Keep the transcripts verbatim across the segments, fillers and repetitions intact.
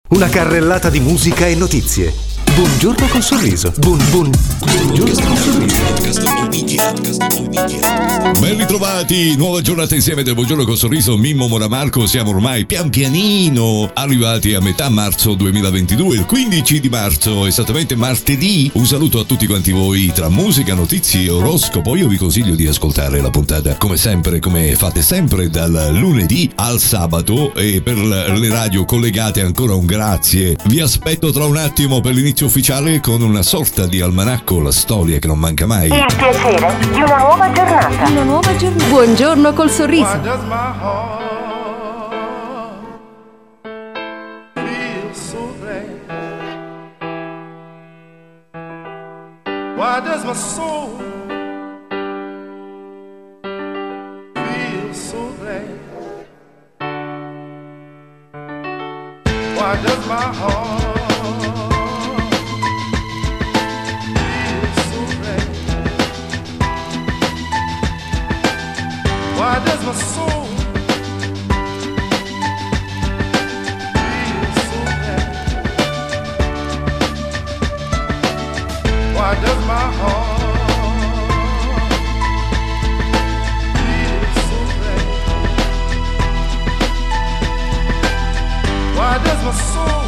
Una carrellata di musica e notizie. Buongiorno col sorriso. Buon buon. Buongiorno col sorriso. Ben ritrovati, nuova giornata insieme del Buongiorno col sorriso. Mimmo Moramarco, siamo ormai pian pianino arrivati a metà marzo duemilaventidue, il quindici di marzo, esattamente martedì. Un saluto a tutti quanti voi, tra musica, notizie e oroscopo. Io vi consiglio di ascoltare la puntata come sempre, come fate sempre, dal lunedì al sabato, e per le radio collegate ancora un grazie. Vi aspetto tra un attimo per l'inizio ufficiale con una sorta di almanacco, la storia che non manca mai. Il piacere di una nuova giornata. Una nuova giornata. Buongiorno col sorriso. Why does my heart feel so glad? Why does my soul feel so glad? Why does my heart Why does my soul feel so bad? Why does my heart feel so bad? Why does my soul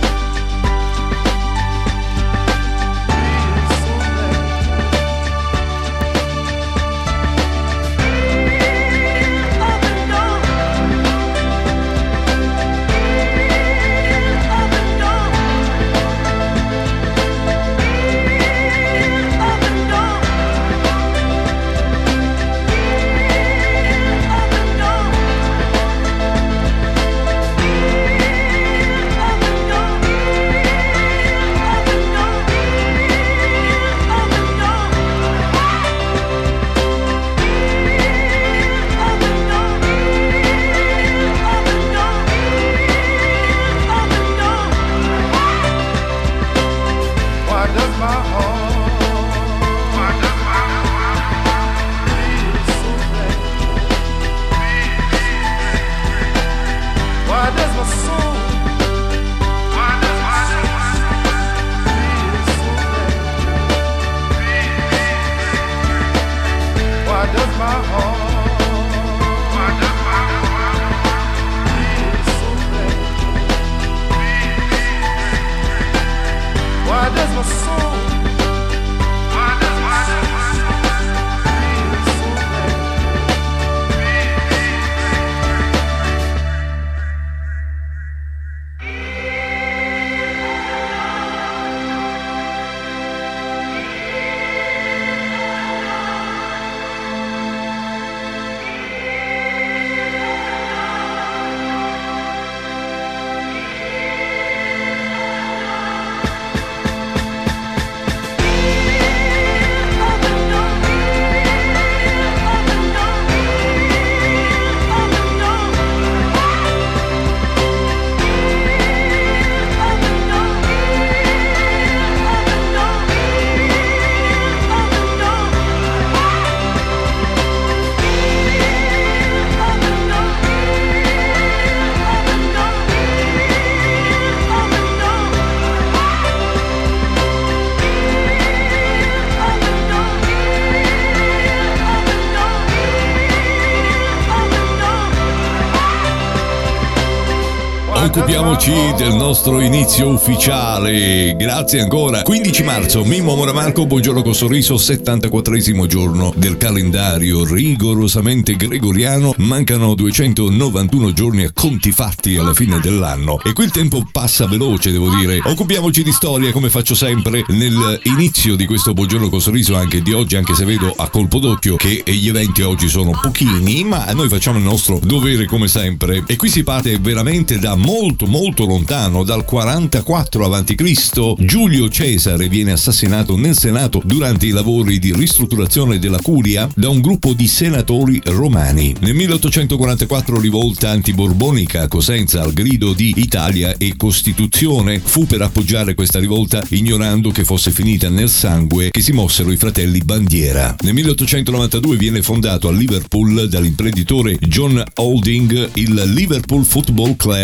Occupiamoci del nostro inizio ufficiale. Grazie ancora. quindici marzo, Mimmo Moramarco, Buongiorno col sorriso, settantaquattresimo giorno del calendario rigorosamente gregoriano. Mancano duecentonovantuno giorni a conti fatti alla fine dell'anno, e qui il tempo passa veloce, devo dire. Occupiamoci di storia, come faccio sempre nell'inizio di questo Buongiorno col sorriso, anche di oggi, anche se vedo a colpo d'occhio che gli eventi oggi sono pochini, ma noi facciamo il nostro dovere come sempre. E qui si parte veramente da molto molto lontano, dal quarantaquattro avanti Cristo. Giulio Cesare viene assassinato nel Senato durante i lavori di ristrutturazione della Curia da un gruppo di senatori romani. Nel milleottocentoquarantaquattro rivolta antiborbonica a Cosenza al grido di Italia e Costituzione. Fu per appoggiare questa rivolta, ignorando che fosse finita nel sangue, che si mossero i fratelli Bandiera. Nel milleottocentonovantadue viene fondato a Liverpool dall'imprenditore John Holding il Liverpool Football Club. Nel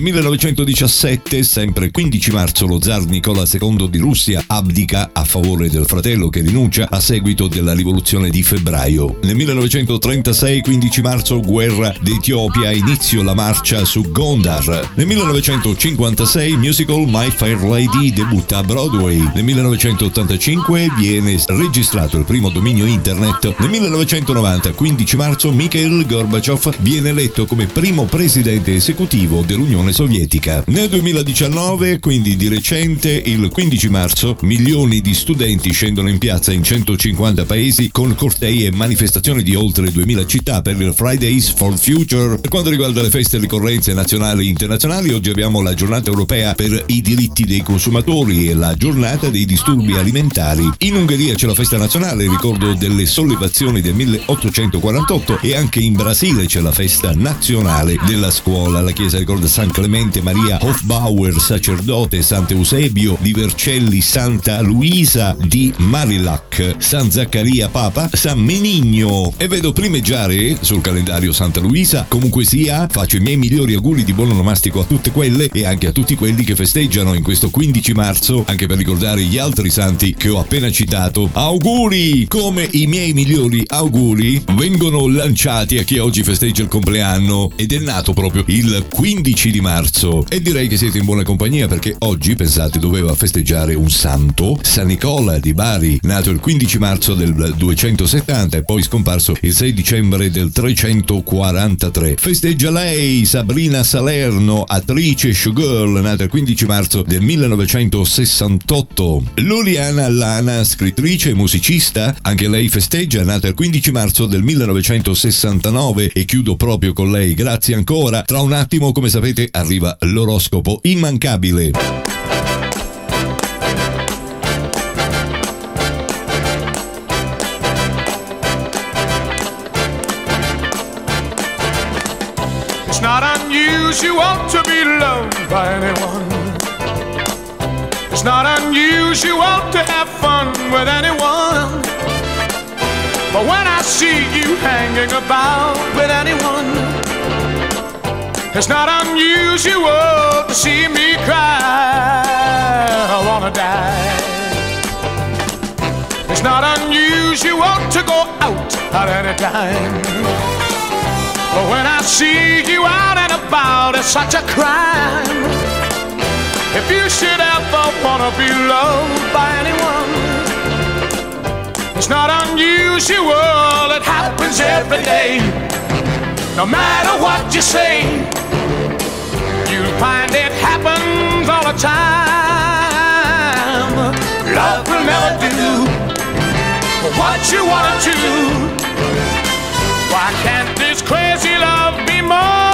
millenovecentodiciassette, sempre quindici marzo, lo zar Nicola secondo di Russia abdica a favore del fratello che rinuncia a seguito della rivoluzione di febbraio. Nel millenovecentotrentasei, quindici marzo, guerra d'Etiopia, inizio la marcia su Gondar. Nel millenovecentocinquantasei, musical My Fair Lady debutta a Broadway. Nel millenovecentottantacinque viene registrato il primo dominio internet. Nel millenovecentonovanta, quindici marzo, Mikhail Gorbaciov viene eletto come primo presidente esecutivo dell'Unione Sovietica. Nel duemiladiciannove, quindi di recente, il quindici marzo, milioni di studenti scendono in piazza in centocinquanta paesi con cortei e manifestazioni di oltre duemila città per il Fridays for Future. Per quanto riguarda le feste e ricorrenze nazionali e internazionali, oggi abbiamo la giornata europea per i diritti dei consumatori e la giornata dei disturbi alimentari. In Ungheria c'è la festa nazionale in ricordo delle sollevazioni del milleottocentoquarantotto e anche in Brasile c'è la festa nazionale della scuola. La chiesa ricorda San Clemente Maria Hofbauer, sacerdote, Sant'Eusebio di Vercelli, Santa Luisa di Marillac, San Zaccaria Papa, San Menigno. E vedo primeggiare sul calendario Santa Luisa. Comunque sia, faccio i miei migliori auguri di buon onomastico a tutte quelle e anche a tutti quelli che festeggiano in questo quindici marzo, anche per ricordare gli altri santi che ho appena citato. Auguri! Come i miei migliori auguri vengono lanciati a chi oggi festeggia il compleanno ed è nato proprio il quindici di marzo. E direi che siete in buona compagnia, perché oggi, pensate, doveva festeggiare un santo, San Nicola di Bari, nato il quindici marzo del duecentosettanta e poi scomparso il sei dicembre del trecentoquarantatré. Festeggia lei, Sabrina Salerno, attrice showgirl, nata il quindici marzo del millenovecentosessantotto. Luliana Lana, scrittrice e musicista, anche lei festeggia, nata il quindici marzo del millenovecentosessantanove. E chiudo proprio con lei, grazie ancora. Tra un attimo, come sapete, arriva l'oroscopo immancabile. It's not unusual to be loved by anyone. It's not unusual to have fun with anyone. But when I see you hanging about with anyone, it's not unusual to see me cry. I wanna die. It's not unusual to go out at any time. But when I see you out and about, it's such a crime. If you should ever wanna be loved by anyone, it's not unusual, it happens every day. No matter what you say, you'll find it happens all the time. Love will never do what you wanna do. Why can't this crazy love be more?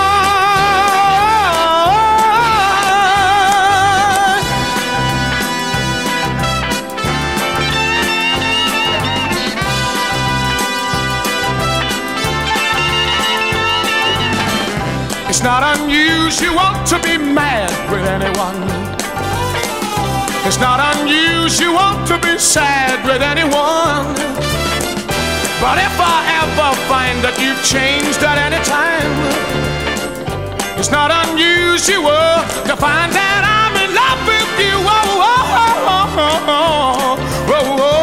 It's not unusual to be mad with anyone. It's not unusual to be sad with anyone. But if I ever find that you've changed at any time, it's not unusual to find that I'm in love with you. Oh, oh, oh, oh, oh, oh, oh.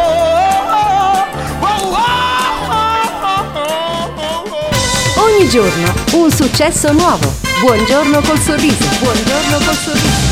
Ogni giorno un successo nuovo. Buongiorno col sorriso. Buongiorno col sorriso.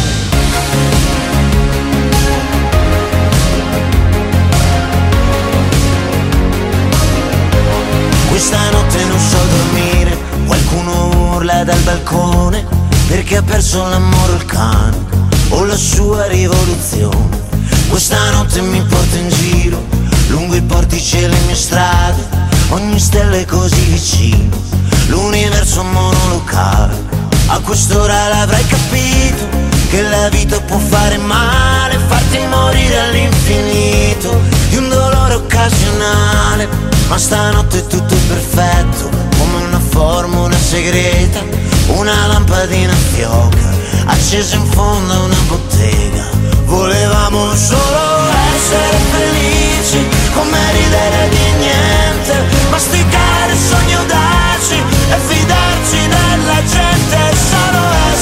Questa notte non so dormire, qualcuno urla dal balcone perché ha perso l'amore o il cane o la sua rivoluzione. Questa notte mi porta in giro lungo i portici e le mie strade, ogni stella è così vicino, l'universo monolocale. A quest'ora l'avrai capito che la vita può fare male, farti morire all'infinito di un dolore occasionale. Ma stanotte è tutto perfetto, come una formula segreta, una lampadina fioca, accesa in fondo a una bottega. Volevamo solo essere felici, come ridere di niente, masticare il sogno audaci e fidarci della gente. Solo essere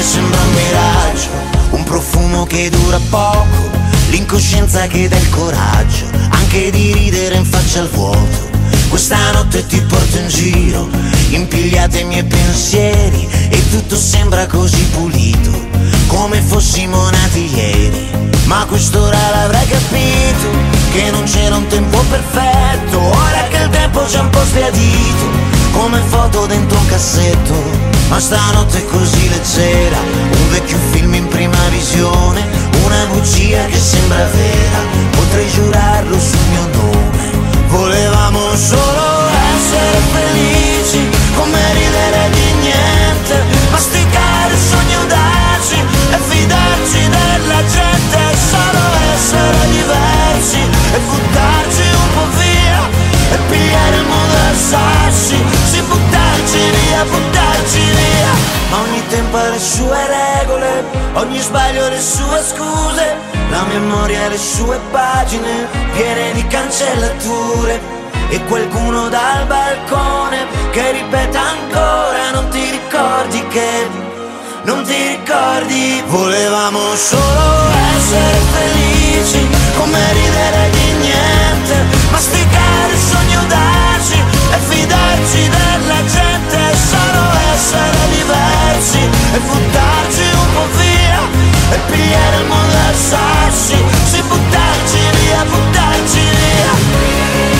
sembra un miraggio, un profumo che dura poco, l'incoscienza che dà il coraggio anche di ridere in faccia al vuoto. Questa notte ti porto in giro, impigliate i miei pensieri e tutto sembra così pulito, come fossimo nati ieri. Ma a quest'ora l'avrai capito, che non c'era un tempo perfetto, ora che il tempo c'è un po' sbiadito, come foto dentro un cassetto. Ma stanotte è così leggera, un vecchio film in prima visione, una bugia che sembra vera, potrei giurarlo sul mio nome. Volevamo solo essere felici, come ridere di niente, masticare il sogno audaci e fidarci della gente, solo essere diversi e buttarci un po' via e pigliare il mondo al sassi, sì, buttarci via, buttarci via. Ma ogni tempo ha le sue regole, ogni sbaglio le sue scuse, la memoria ha le sue pagine piene di cancellature e qualcuno dal balcone che ripete ancora: non ti ricordi che, non ti ricordi. Volevamo solo essere felici, come ridere di niente, masticare il sogno audaci e fidarci della gente, solo essere diversi e buttarci un po' via e pigliare il mondo al sassi, sì, buttarci via, buttarci via.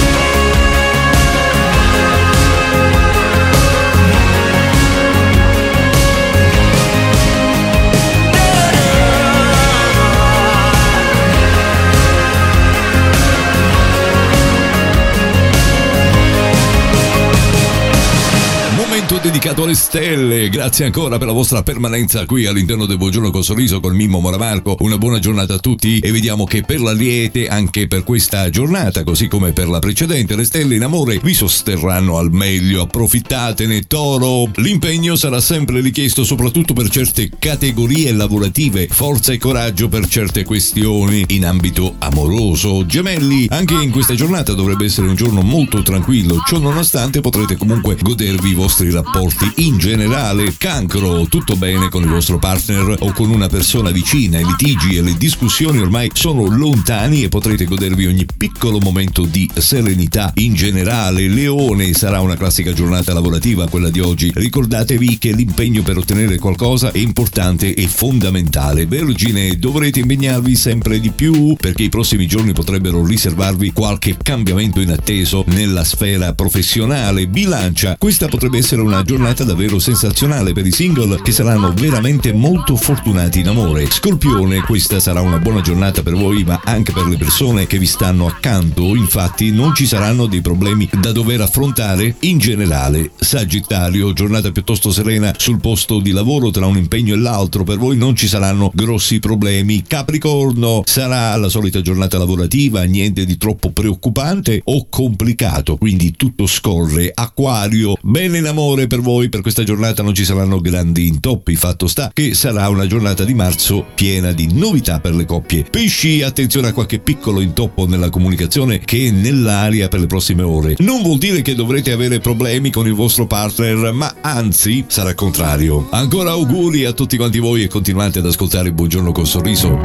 Momento dedicato alle stelle, grazie ancora per la vostra permanenza qui all'interno del Buongiorno col Sorriso con Mimmo Moramarco. Una buona giornata a tutti e vediamo che per la liete anche per questa giornata, così come per la precedente, le stelle in amore vi sosterranno al meglio. Approfittatene, Toro. L'impegno sarà sempre richiesto soprattutto per certe categorie lavorative, forza e coraggio per certe questioni in ambito amoroso. Gemelli, anche in questa giornata dovrebbe essere un giorno molto tranquillo, ciò nonostante potrete comunque godervi i vostri rapporti in generale. Cancro, tutto bene con il vostro partner o con una persona vicina, i litigi e le discussioni ormai sono lontani e potrete godervi ogni piccolo momento di serenità in generale. Leone, sarà una classica giornata lavorativa quella di oggi, ricordatevi che l'impegno per ottenere qualcosa è importante e fondamentale. Vergine, dovrete impegnarvi sempre di più perché i prossimi giorni potrebbero riservarvi qualche cambiamento inatteso nella sfera professionale. Bilancia, questa potrebbe essere una giornata davvero sensazionale per i single che saranno veramente molto fortunati in amore. Scorpione, questa sarà una buona giornata per voi ma anche per le persone che vi stanno accanto, infatti non ci saranno dei problemi da dover affrontare in generale. Sagittario, giornata piuttosto serena sul posto di lavoro, tra un impegno e l'altro per voi non ci saranno grossi problemi. Capricorno, sarà la solita giornata lavorativa, niente di troppo preoccupante o complicato, quindi tutto scorre. Acquario, bene in amore per voi, per questa giornata non ci saranno grandi intoppi, fatto sta che sarà una giornata di marzo piena di novità per le coppie. Pesci, attenzione a qualche piccolo intoppo nella comunicazione che è nell'aria per le prossime ore. Non vuol dire che dovrete avere problemi con il vostro partner, ma anzi sarà il contrario. Ancora auguri a tutti quanti voi e continuate ad ascoltare Buongiorno col Sorriso.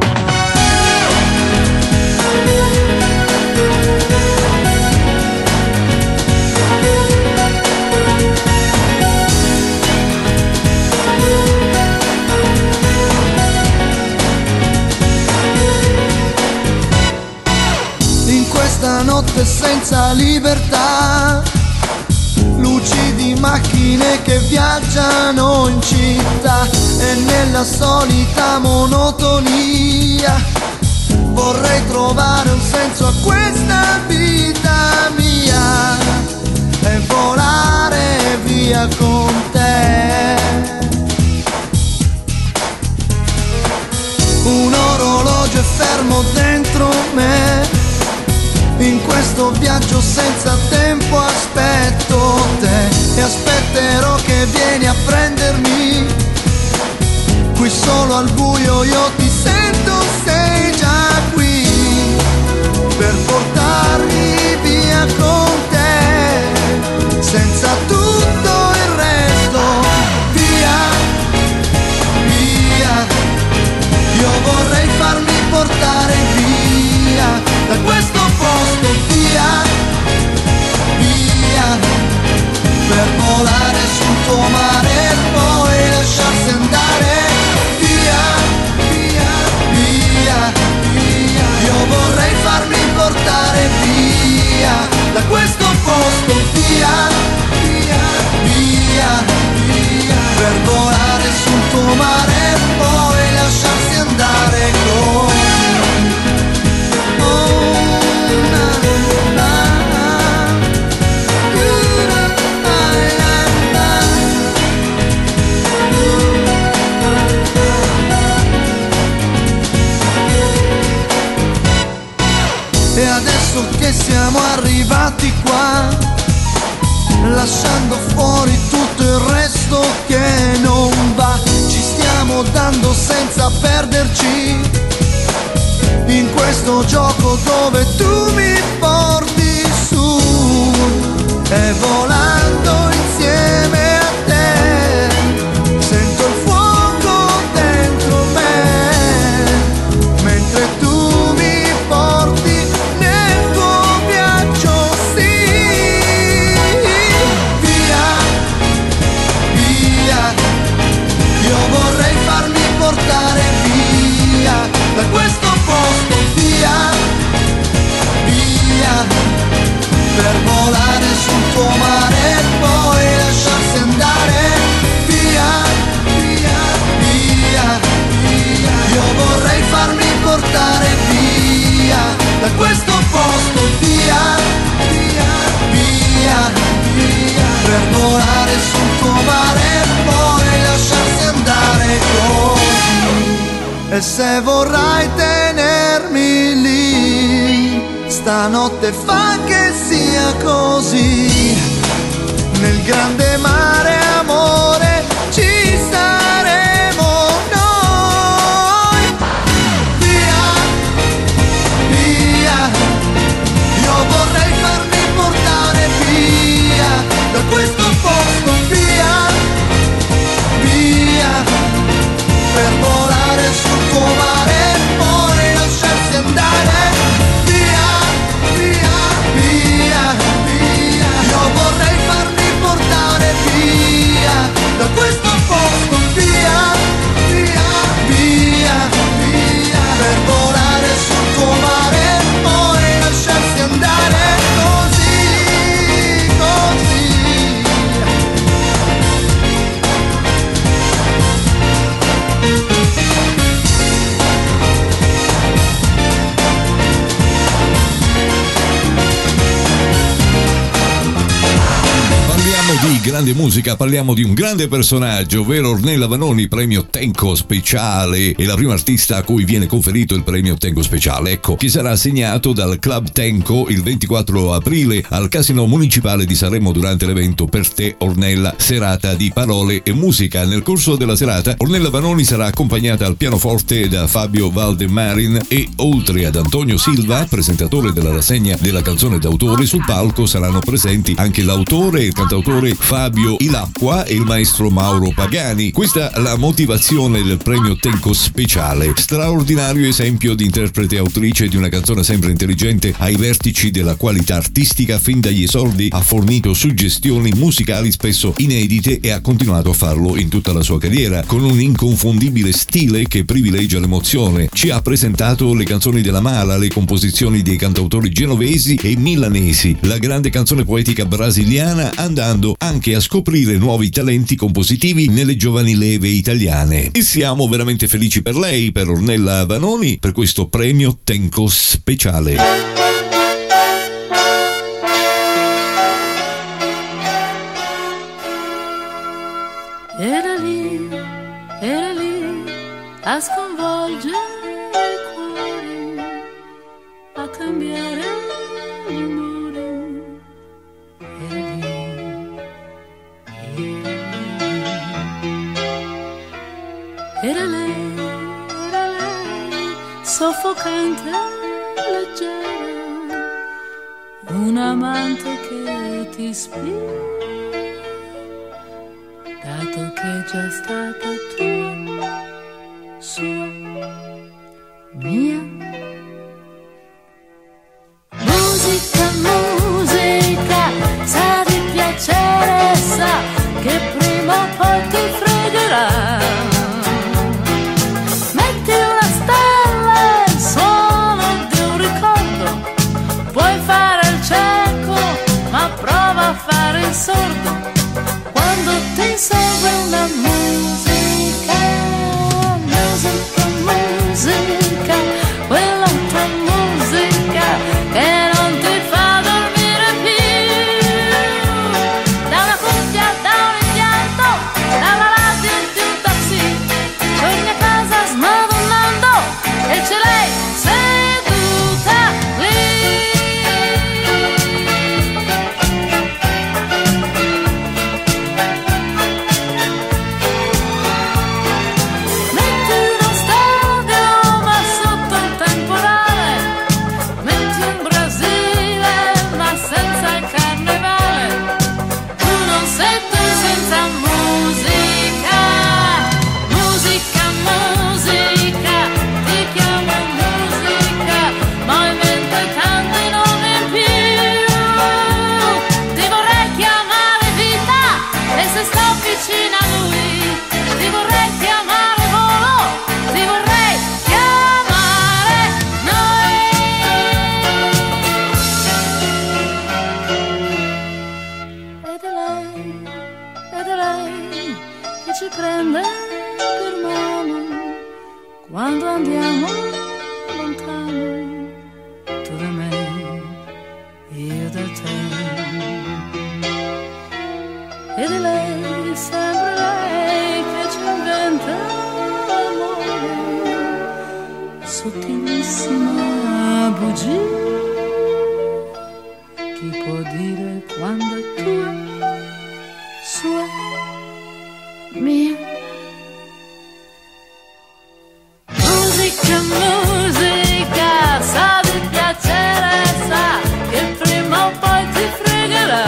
Notte senza libertà, luci di macchine che viaggiano in città e nella solita monotonia vorrei trovare un senso a questa vita mia e volare via con te. Un orologio è fermo dentro me, in questo viaggio senza tempo aspetto te e aspetterò che vieni a prendermi. Qui solo al buio io ti sento, sei già qui per portarmi via con te, senza tutto il resto. Via, via. adesso che siamo arrivati qua, lasciando fuori tutto il resto che non va. Ci stiamo dando senza perderci in questo gioco dove tu mi porti su, e volando insieme a te sento il fuoco dentro me, mentre tu mi porti nel tuo viaggio, sì. Via, via, io vorrei farmi portare via da questo posto, via, via, per volare sul tuo mare e poi lasciarsi andare, via, via, via, via. Io vorrei farmi portare via da questo posto, via, via, via, via, per volare sul tuo mare e poi lasciarsi andare così. E se vorrai tenermi lì, stanotte fa che sia così, nel grande mare amore ci saremo noi. Via, via, io vorrei farmi portare via da questo posto, via, via, per volare sul tuo mare e poi lasciarsi andare. Da questo posto, via, via, via, via, per volare sul tuo mare e poi lasciarsi andare così, così. Di grande musica parliamo di un grande personaggio, ovvero Ornella Vanoni, premio Tenco Speciale, e la prima artista a cui viene conferito il premio Tenco Speciale, ecco, che sarà assegnato dal Club Tenco il ventiquattro aprile al Casino Municipale di Sanremo durante l'evento Per te Ornella, serata di parole e musica. Nel corso della serata Ornella Vanoni sarà accompagnata al pianoforte da Fabio Valdemarin e, oltre ad Antonio Silva, presentatore della rassegna della canzone d'autore, sul palco saranno presenti anche l'autore e il cantautore Fabio Ilacqua e il maestro Mauro Pagani. Questa è la motivazione del premio Tenco Speciale: straordinario esempio di interprete e autrice di una canzone sempre intelligente ai vertici della qualità artistica. Fin dagli esordi ha fornito suggestioni musicali spesso inedite e ha continuato a farlo in tutta la sua carriera con un inconfondibile stile che privilegia l'emozione. Ci ha presentato le canzoni della Mala, le composizioni dei cantautori genovesi e milanesi, la grande canzone poetica brasiliana, andando anche a scoprire nuovi talenti compositivi nelle giovani leve italiane. E siamo veramente felici per lei, per Ornella Vanoni, per questo premio Tenco Speciale. Era lì, era lì a sconvolgere il cuore, a cambiare l'umore. Era lì. Era lei, era lei, soffocante, leggera, un amante che ti ispira, dato che è già stata tua, sua, mia. Musica, musica, sa di piacere, sa che prima o poi ti fregherà. Sordo quando ti serve una musica, musica, musica, quella per mano quando andiamo lontano, tu da me, io da te. E di lei, sempre lei che ci inventa l'amore, sottilissima bugia. Chi può dire quando è tua, sua, mia? Musica, musica, sa di piacere, sa che prima o poi ti fregherà.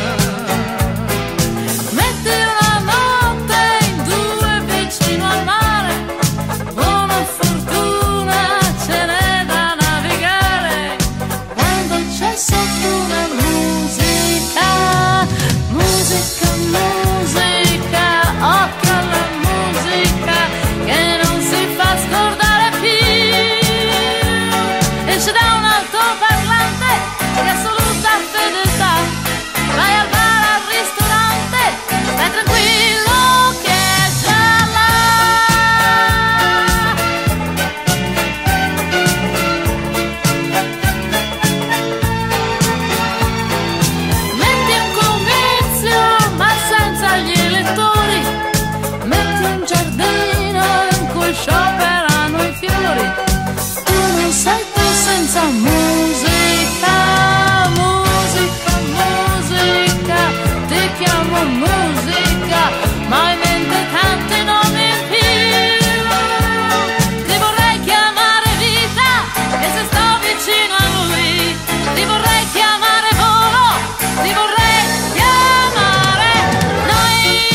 Metti una notte in due vicino al mare, buona fortuna ce n'è da navigare, quando c'è sotto una musica, musica, musica, occhio alla musica che non si fa scordare più. Esce da un altoparlante di assoluta fedeltà, vai al bar, al ristorante, stai tranquillo che è già là. Metti un comizio ma senza gli elettori, metti un giardino in cui scioperano i fiori, tu non sei tu senza musica, musica, musica, ti chiamo musica, ma in mente tanti nomi in più. Ti vorrei chiamare vita, e se sto vicino a lui, ti vorrei chiamare volo, ti vorrei chiamare noi.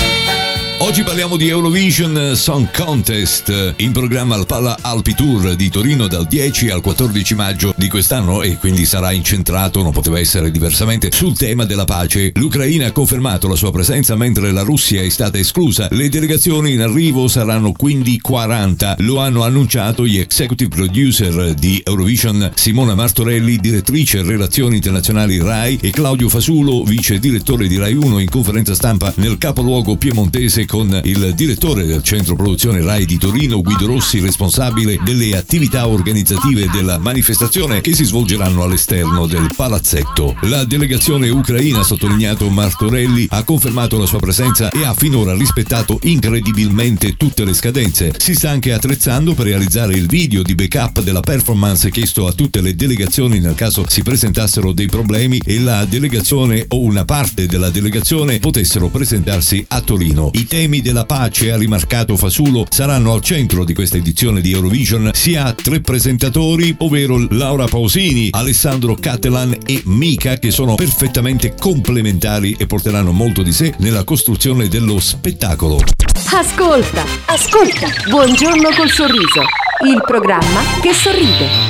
Oggi parliamo di Eurovision Song Contest, in programma al Pala Alpi Tour di Torino dal dieci al quattordici maggio di quest'anno, e quindi sarà incentrato, non poteva essere diversamente, sul tema della pace. L'Ucraina ha confermato la sua presenza mentre la Russia è stata esclusa. Le delegazioni in arrivo saranno quindi quaranta, lo hanno annunciato gli executive producer di Eurovision, Simona Martorelli, direttrice relazioni internazionali Rai, e Claudio Fasulo, vice direttore di Rai uno, in conferenza stampa nel capoluogo piemontese con il direttore del centro produzione Rai di Torino, Guido Rossi, responsabile delle attività organizzative della manifestazione che si svolgeranno all'esterno del palazzetto. La delegazione ucraina, ha sottolineato Martorelli, ha confermato la sua presenza e ha finora rispettato incredibilmente tutte le scadenze. Si sta anche attrezzando per realizzare il video di backup della performance chiesto a tutte le delegazioni nel caso si presentassero dei problemi e la delegazione o una parte della delegazione potessero presentarsi a Torino. I temi della pace, ha rimarcato Fasulo, saranno al centro di questa edizione di Eurovision. Si ha tre presentatori, ovvero Laura Pausini, Alessandro Cattelan e Mika, che sono perfettamente complementari e porteranno molto di sé nella costruzione dello spettacolo. Ascolta, ascolta, Buongiorno col sorriso, il programma che sorride.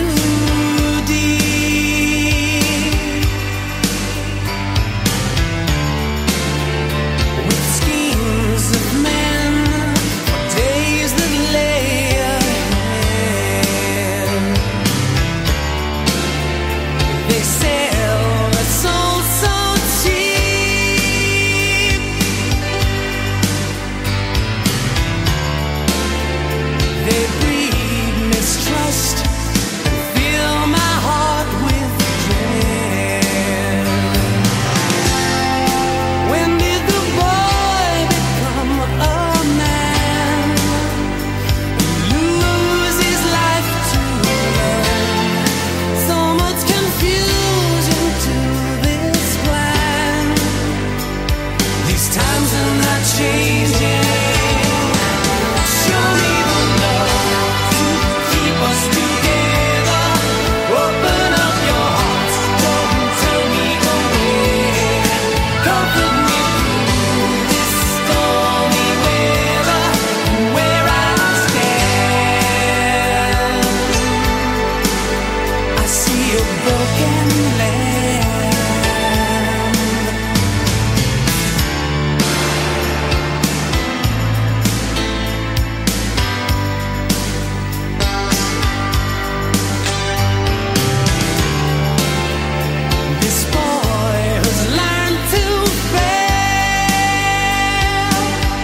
Too deep. broken land. This boy has learned to fail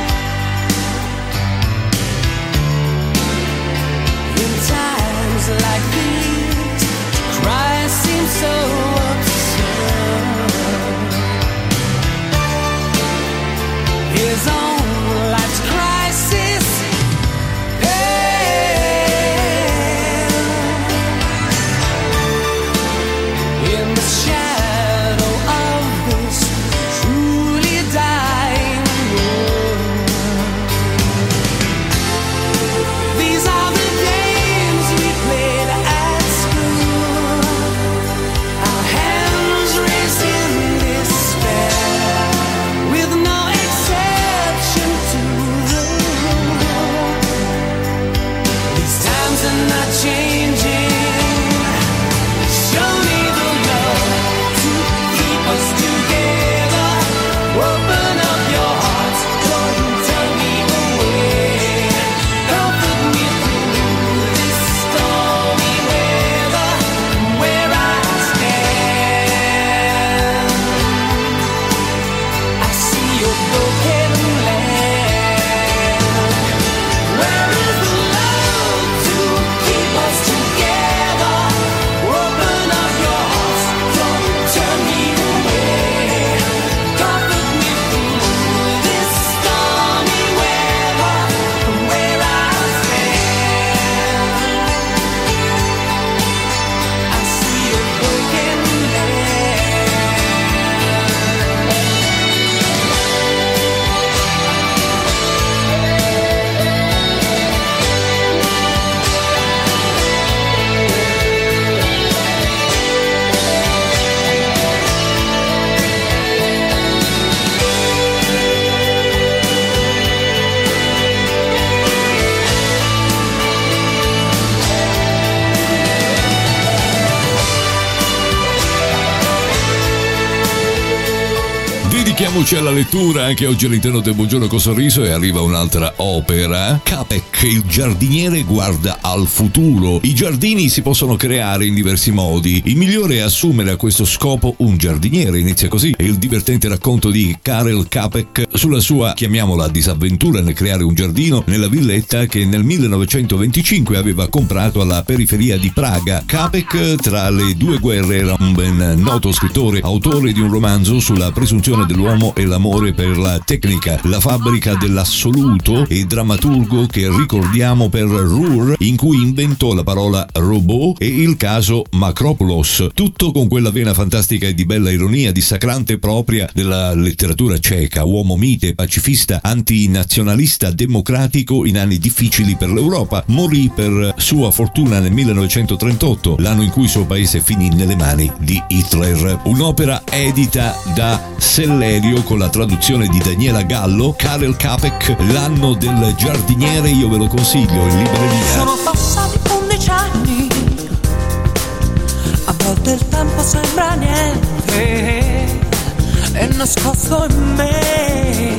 in times like these. Cry seems so absurd. His own life's crisis pale in the shadow of this truly dying world. These are the games we played at school. Our hands raised in despair, with no exception to the rule. These times are not changing. Show me the love to keep us together. Open up your hearts, don't turn me away. Comfort me through this stormy weather, where I stand. I see your broken land. Where is the love to keep us together? Open up your hearts, don't turn me away. Comfort me through this stormy weather, where I stand. I see your broken land. Dedichiamoci alla lettura anche oggi all'interno del Buongiorno con Sorriso, e arriva un'altra opera. Capek, il giardiniere guarda al futuro. I giardini si possono creare in diversi modi. Il migliore è assumere a questo scopo un giardiniere. Inizia così è il divertente racconto di Karel Capek sulla sua, chiamiamola, disavventura nel creare un giardino nella villetta che nel millenovecentoventicinque aveva comprato alla periferia di Praga. Capek, tra le due guerre, era un ben noto scrittore, autore di un romanzo sulla presunzione dell'uomo e l'amore per la tecnica, La fabbrica dell'assoluto, e drammaturgo che ricordiamo per Ruhr, in cui inventò la parola robot, e il caso Makropoulos, tutto con quella vena fantastica e di bella ironia dissacrante propria della letteratura ceca. Uomo mite, pacifista, antinazionalista, democratico in anni difficili per l'Europa. Morì per sua fortuna nel millenovecentotrentotto, l'anno in cui il suo paese finì nelle mani di Hitler. Un'opera edita da Sellerio con la traduzione di Daniela Gallo. Karel Capek, l'anno del giardiniere, io ve lo consiglio in libreria. Sono passati undici anni, a volte il tempo sembra niente, è nascosto in me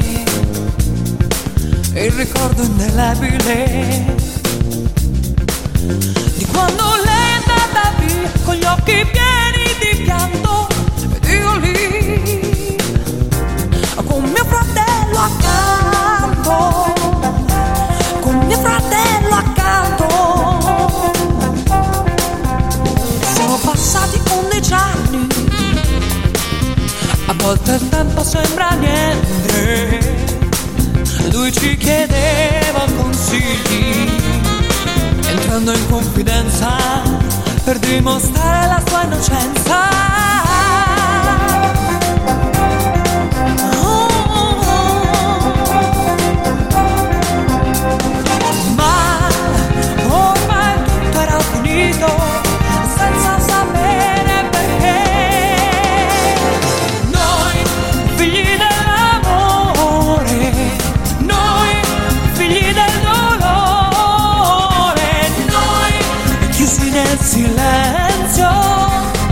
il ricordo indelebile di quando lei è andata via con gli occhi pieni di pianto, ed io lì con mio fratello accanto, con mio fratello accanto. Sono passati undici anni, a volte il tempo sembra niente. Lui ci chiedeva consigli, entrando in confidenza per dimostrare la sua innocenza. Senza sapere perché noi figli dell'amore, noi figli del dolore, noi chiusi nel silenzio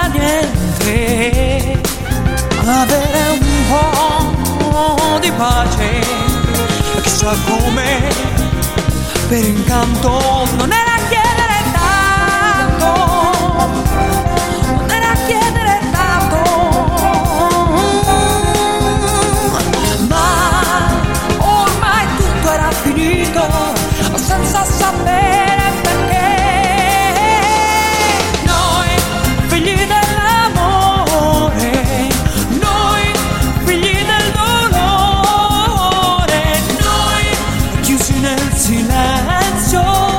da niente, avere un po' di pace, chissà come, per incanto non era chiedere tanto, non era chiedere tanto, ma ormai tutto era finito, senza sapere perché. Noi, figli dell'amore, noi, figli del dolore, noi, chiusi nel silenzio,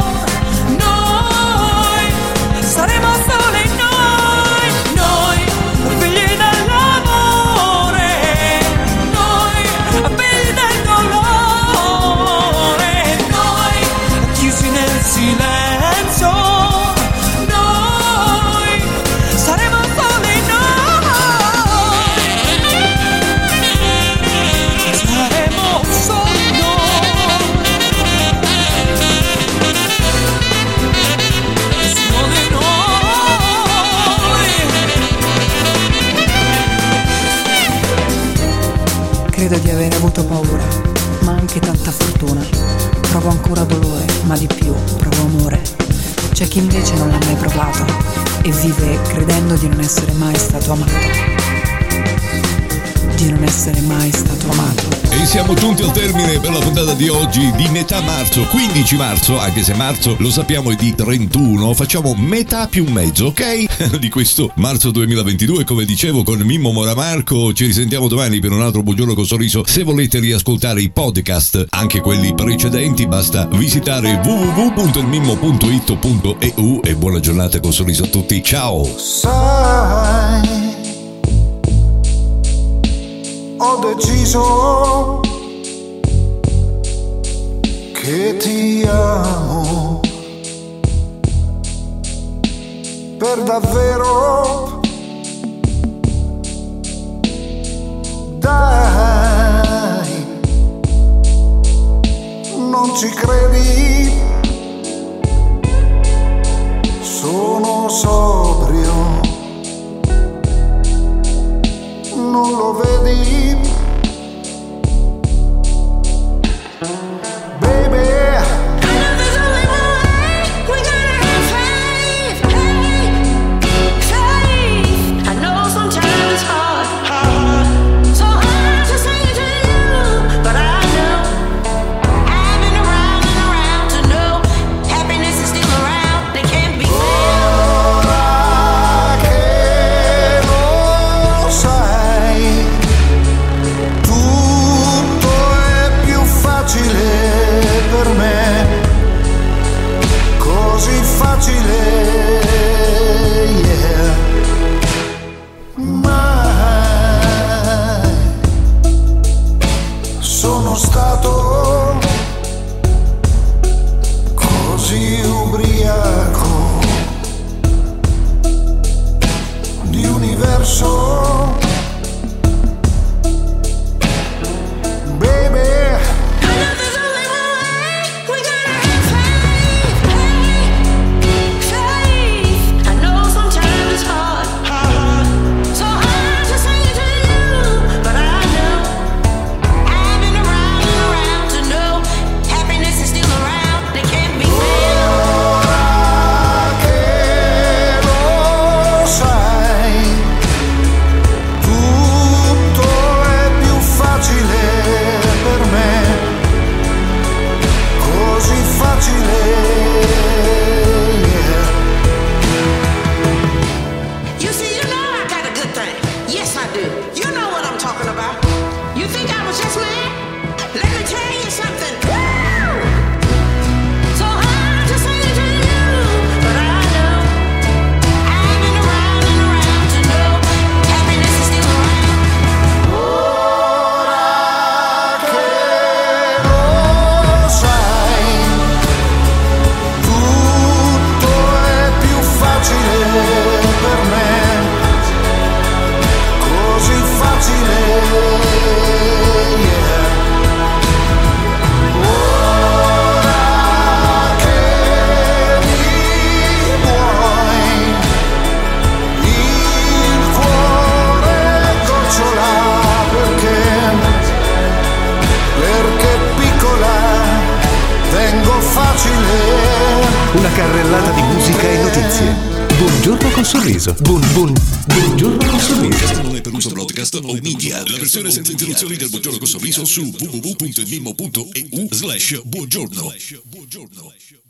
noi, saremo soli noi, noi, figli dell'amore, noi, figli del dolore, noi, chiusi nel silenzio, noi, saremo soli noi, saremo soli noi, soli noi. Credo di aver avuto paura, ma anche tanta fortuna. Provo ancora dolore, ma di più provo amore. C'è chi invece non l'ha mai provato e vive credendo di non essere mai stato amato. Di non essere mai stato amato. E siamo giunti al termine per la puntata di oggi di metà marzo, quindici marzo, anche se marzo lo sappiamo è di trentuno, facciamo metà più mezzo, ok? Di questo marzo duemilaventidue, come dicevo con Mimmo Moramarco, ci risentiamo domani per un altro Buongiorno con Sorriso. Se volete riascoltare i podcast, anche quelli precedenti, basta visitare w w w punto il mimmo punto it punto e u e buona giornata con Sorriso a tutti, ciao! Sai, ho deciso che ti amo per davvero. Dai, non ci credi? Sono sobrio, non lo vedi? Baby, ora Una carrellata di musica e notizie. Buongiorno col sorriso. Buon buon buongiorno col sorriso. Non è per uso broadcast o media. La versione senza interruzioni del Buongiorno col sorriso su w w w punto il mimmo punto e u slash buongiorno.